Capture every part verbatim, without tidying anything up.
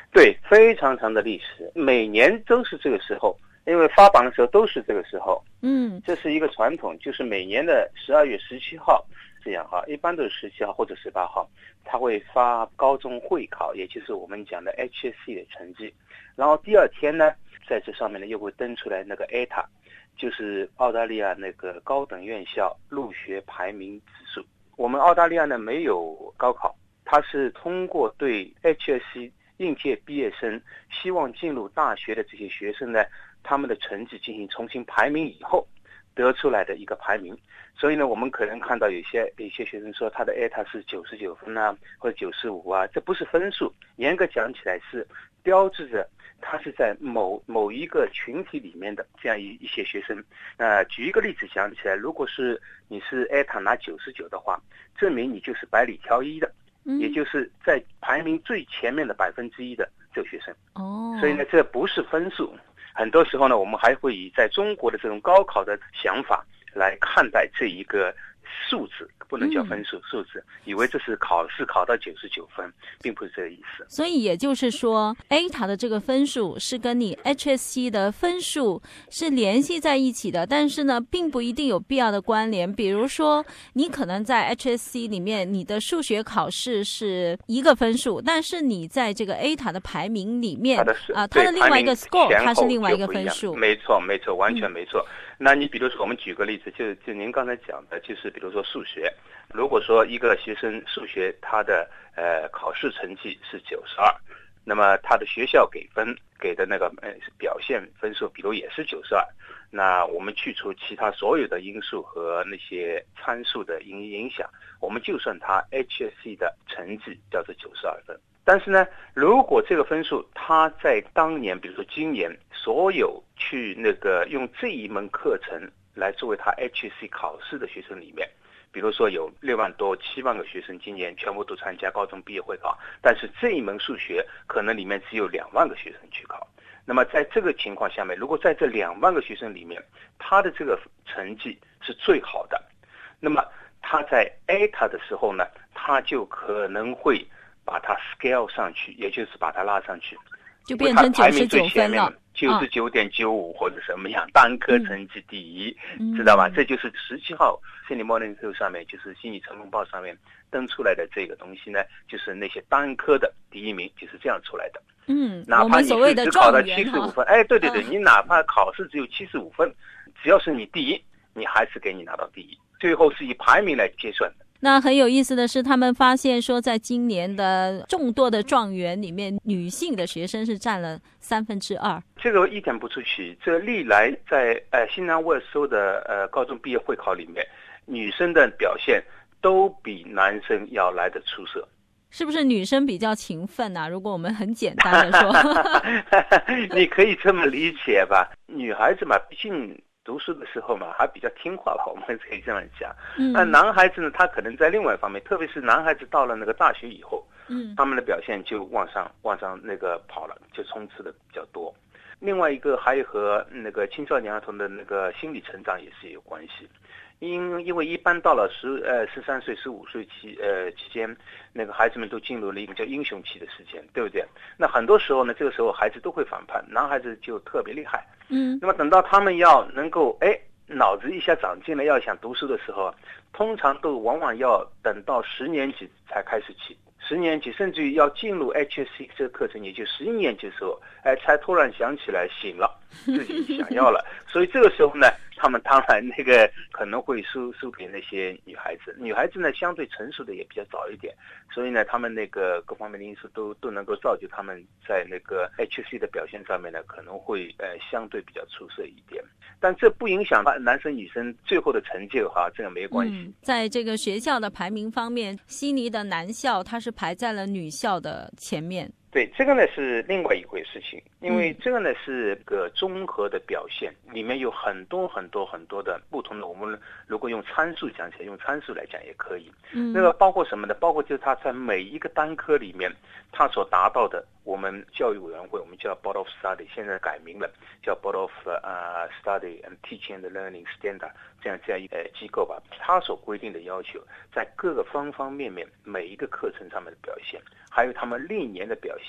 对，非常长的历史，每年都是这个时候，因为发榜的时候都是这个时候。 嗯， 这是一个传统，就是每年的十二月十七号这样哈，一般都是十七号或者十八号，他会发高中会考，也就是我们讲的 H S C 的成绩。然后第二天呢，在这上面呢又会登出来那个 A T A， 就是澳大利亚那个高等院校入学排名指数。我们澳大利亚呢没有高考，它是通过对 H S C 应届毕业生希望进入大学的这些学生呢，他们的成绩进行重新排名以后得出来的一个排名。所以呢，我们可能看到有些有些学生说他的 A T A 是九十九分啊，或者九十五啊，这不是分数，严格讲起来是标志着他是在某某一个群体里面的这样一一些学生。那举一个例子讲起来，如果是你是 A T A 拿九十九的话，证明你就是百里挑一的，也就是在排名最前面的百分之一的这个学生。 哦， 所以呢，这不是分数。很多时候呢，我们还会以在中国的这种高考的想法来看待这一个数字，不能叫分数，嗯、数字，以为这是考试考到九十九分，并不是这个意思。 所以也就是说 ，A T A 的这个分数是跟你 H S C 的分数是联系在一起的，但是呢，并不一定有必要的关联。比如说，你可能在 H S C 里面，你的数学考试是一个分数，但是你在这个 A T A 的排名里面，啊，它的另外一个 score， 它是另外一个分数。 没错，没错，完全没错。嗯，那你比如说，我们举个例子，就就您刚才讲的，就是比如说数学，如果说一个学生数学他的呃考试成绩是九十二，那么他的学校给分给的那个呃表现分数，比如也是九十二，那我们去除其他所有的因素和那些参数的影影响，我们就算他 H S C 的成绩叫做九十二分。但是呢，如果这个分数他在当年，比如说今年所有去那个用这一门课程来作为他 H S C 考试的学生里面，比如说有六万多七万个学生今年全部都参加高中毕业会考，但是这一门数学可能里面只有两万个学生去考。那么在这个情况下面，如果在这两万个学生里面，他的这个成绩是最好的，那么他在 A T A 的时候呢，他就可能会把它 scale 上去，也就是把它拉上去， 就变成九十九分了， 九十九点九五或者什么样，单科成绩第一，嗯、知道吧？这就是十七号《Sydney Morning Herald》上面，就是《悉尼晨风报》上面登出来的这个东西呢，就是那些单科的第一名就是这样出来的。 嗯， 哪怕你是只考到七十五分，哎，对对对，嗯、你哪怕考试只有七十五分，只要是你第一，你还是给你拿到第一，最后是以排名来结算的。 那很有意思的是，他们发现说，在今年的众多的状元里面，女性的学生是占了三分之二。 这个一点不出奇，这历来在呃新南威尔士州的呃高中毕业会考里面，女生的表现都比男生要来得出色。 是不是女生比较勤奋啊？如果我们很简单的说， 你可以这么理解吧。女孩子嘛，毕竟读书的时候嘛，还比较听话吧，我们可以这样讲。那、嗯、男孩子呢，他可能在另外一方面，特别是男孩子到了那个大学以后，嗯，他们的表现就往上往上那个跑了，就冲刺的比较多。另外一个还有和那个青少年儿童的那个心理成长也是有关系。因因为一般到了十呃十三岁、十五岁期呃期间，那个孩子们都进入了一个叫英雄期的时间，对不对？那很多时候呢，这个时候孩子都会反叛，男孩子就特别厉害。嗯，那么等到他们要能够哎脑子一下长进了，要想读书的时候，通常都往往要等到十年级才开始起。十年级甚至于要进入 H S C 这个课程，也就十一年级的时候，哎，才突然想起来醒了，自己想要了。所以这个时候呢，他们当然那个可能会输输给那些女孩子。女孩子呢，相对成熟的也比较早一点，所以呢，他们那个各方面的因素都都能够造就他们在那个 H S C 的表现上面呢，可能会呃相对比较出色一点。但这不影响男生女生最后的成就哈，这个没关系。 嗯，在这个学校的排名方面，悉尼的男校它是排在了女校的前面。 对，这个呢是另外一回事情，因为这个呢是个综合的表现，里面有很多很多很多的不同的，我们如果用参数讲起来，用参数来讲也可以。嗯，那个包括什么呢？包括就是他在每一个单科里面，他所达到的，我们教育委员会，我们叫 Board of Study， 现在改名了，叫 Board of 呃 Study and Teaching and Learning Standard， 这样这样一个机构吧，他所规定的要求，在各个方方面面每一个课程上面的表现，还有他们历年的表现，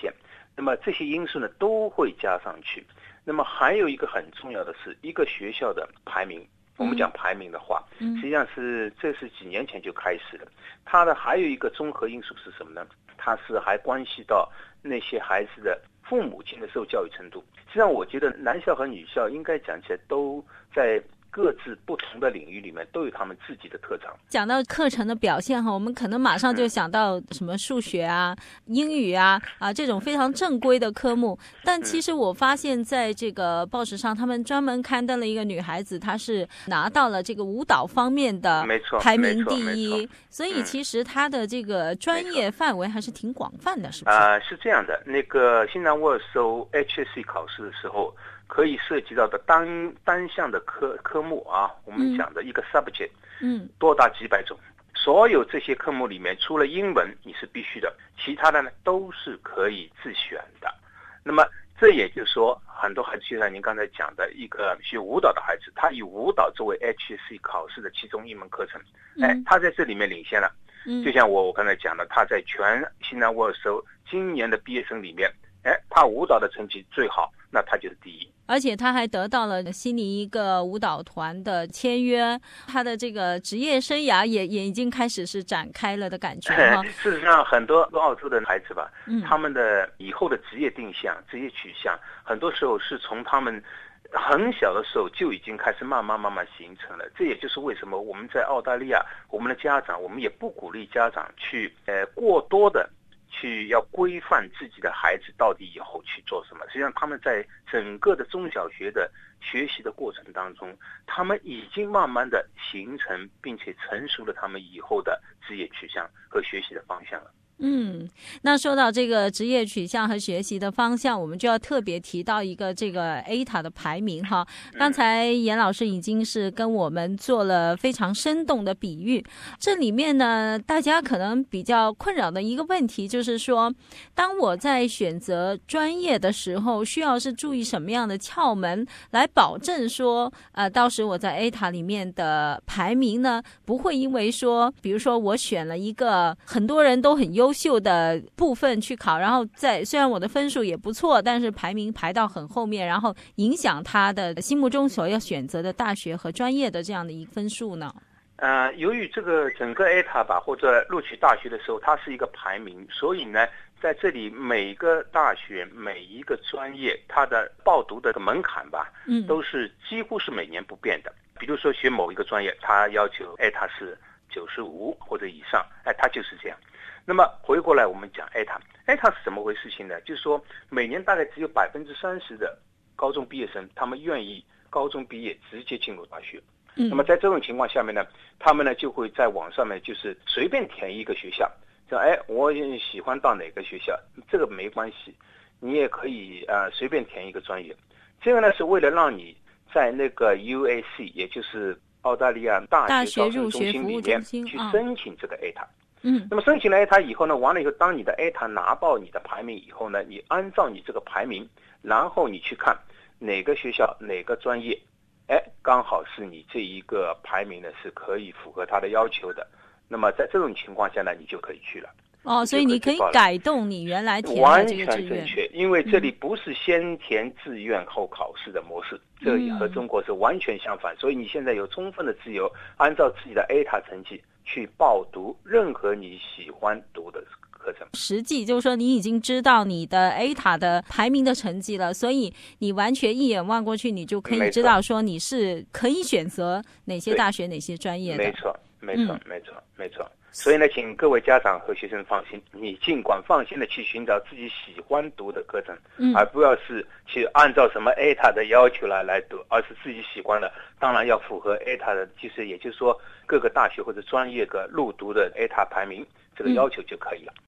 那么这些因素呢都会加上去。那么还有一个很重要的是，一个学校的排名，我们讲排名的话， 嗯、 实际上是这是几年前就开始了。它的还有一个综合因素是什么呢？它是还关系到那些孩子的父母亲的受教育程度。实际上我觉得男校和女校应该讲起来都在各自不同的领域里面都有他们自己的特长。 讲到课程的表现哈，我们可能马上就想到什么数学啊、英语啊啊这种非常正规的科目。但其实我发现在这个报纸上，他们专门刊登了一个女孩子，她是拿到了这个舞蹈方面的排名第一，所以其实她的这个专业范围还是挺广泛的，是不是？ 啊、呃，是这样的。那个新南威尔州 H S C 考试的时候，可以涉及到的单单项的科科目啊，我们讲的一个 subject， 嗯， 多达几百种。所有这些科目里面，除了英文你是必须的，其他的呢都是可以自选的。那么这也就是说，很多孩子就像您刚才讲的，一个学舞蹈的孩子，他以舞蹈作为 H S C 考试的其中一门课程，哎，他在这里面领先了。 嗯， 就像我我刚才讲的，他在全新南威尔州今年的毕业生里面，哎，他舞蹈的成绩最好，那他就是第一。 而且他还得到了悉尼一个舞蹈团的签约，他的这个职业生涯也也已经开始是展开了的感觉哈。 事实上，很多澳洲的孩子吧， 嗯， 他们的以后的职业定向、职业取向，很多时候是从他们很小的时候就已经开始慢慢慢慢形成了。这也就是为什么我们在澳大利亚，我们的家长，我们也不鼓励家长去呃过多的去要规范自己的孩子到底以后去做什么。实际上他们在整个的中小学的学习的过程当中，他们已经慢慢的形成并且成熟了他们以后的职业取向和学习的方向了。 嗯，那说到这个职业取向和学习的方向，我们就要特别提到一个这个 A T A 的排名哈。刚才严老师已经是跟我们做了非常生动的比喻。这里面呢，大家可能比较困扰的一个问题就是说，当我在选择专业的时候，需要是注意什么样的窍门来保证说，呃，到时我在 A T A 里面的排名呢，不会因为说，比如说我选了一个很多人都很优优秀的部分去考，然后在虽然我的分数也不错，但是排名排到很后面，然后影响他的心目中所要选择的大学和专业的这样的一个分数呢？ 呃，由于这个整个 A T A 吧，或者录取大学的时候，它是一个排名，所以呢，在这里每个大学每一个专业，它的报读的门槛吧， 嗯， 都是几乎是每年不变的。比如说学某一个专业，它要求 A T A 是九十五或者以上，哎，它就是这样。那么回过来我们讲 A T A，A T A 是怎么回事情呢？就是说每年大概只有百分之三十的高中毕业生，他们愿意高中毕业直接进入大学。 嗯， 那么在这种情况下面呢，他们呢就会在网上面就是随便填一个学校，说哎，我喜欢到哪个学校，这个没关系，你也可以呃随便填一个专业。这个呢是为了让你在那个 U A C， 也就是澳大利亚大学招生中心里面去申请这个 A T A。 嗯， 那么申请了 A T A 以后呢，完了以后，当你的 A T A 拿到你的排名以后呢，你按照你这个排名，然后你去看哪个学校哪个专业，哎，刚好是你这一个排名呢是可以符合他的要求的。那么在这种情况下呢，你就可以去了。 哦，所以你可以改动你原来填的这个志愿。 完全正确，因为这里不是先填志愿后考试的模式，嗯、这和中国是完全相反。所以你现在有充分的自由，按照自己的 A T A 成绩去报读任何你喜欢读的课程。 实际就是说你已经知道你的 A T A 的排名的成绩了，所以你完全一眼望过去，你就可以知道说你是可以选择哪些大学哪些专业的。 没错，没错，没错，没错。所以呢，请各位家长和学生放心，你尽管放心的去寻找自己喜欢读的课程， 嗯， 而不要是去按照什么 A T A 的要求来来读，而是自己喜欢的，当然要符合 A T A 的，就是也就是说各个大学或者专业的入读的 A T A 排名这个要求就可以了。